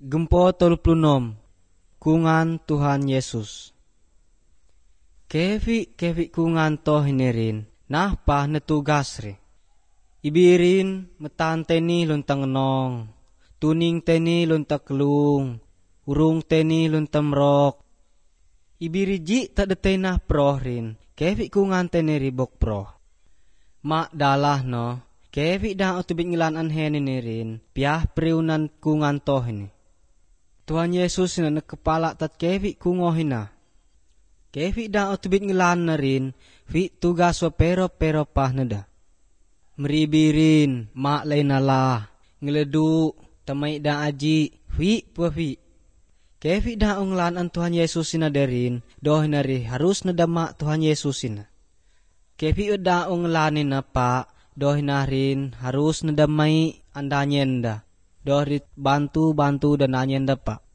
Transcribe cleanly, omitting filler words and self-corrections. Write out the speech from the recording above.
Gempo 36 Kungan Tuhan Yesus. Kevi kungan toh hinirin, nah pah netugas re. Ibirin metan teni luntang nong, tuning teni luntak kelung, urung teni luntam rok. Ibiriji tak detay nah prohrin, kevi kungan teni ribok proh. Mak dalah no, kevi dah utubit ngilan anhen hinirin, piah priunan kungan toh ini. Tuhan Yesus na nakepala tat kevi kungohina. Kevi dah utubit ngilan na rin, vi tugas wa pero pah nada. Meribirin, mak lay nalah, ngeledu, tamay da aji, vi. Kevi dah unglan an Tuhan Yesus na derin, doh nari harus nadama Tuhan Yesus na. Kevi dah unglanin na pa, doh narin harus nadamay andanyenda. Doh bantu dan anyenda pa.